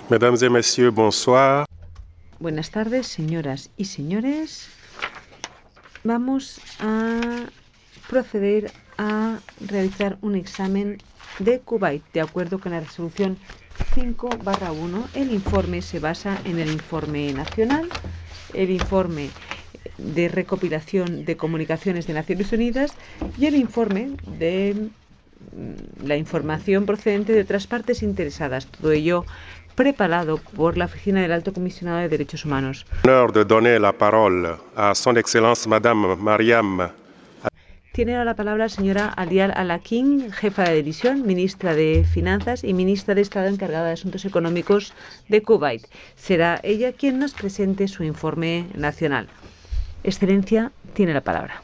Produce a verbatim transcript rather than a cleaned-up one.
Mesdames et messieurs, bonsoir. Buenas tardes, señoras y señores. Vamos a proceder a realizar un examen de Kuwait. De acuerdo con la resolución cinco barra uno, el informe se basa en el informe nacional, el informe de recopilación de comunicaciones de Naciones Unidas y el informe de la información procedente de otras partes interesadas. Todo ello preparado por la Oficina del Alto Comisionado de Derechos Humanos. L'honneur de donner la parole à Son Excellence Madame Mariam. Tiene ahora la palabra la señora Alial Alakin, jefa de división, ministra de Finanzas y ministra de Estado encargada de Asuntos Económicos de Kuwait. Será ella quien nos presente su informe nacional. Excelencia, tiene la palabra.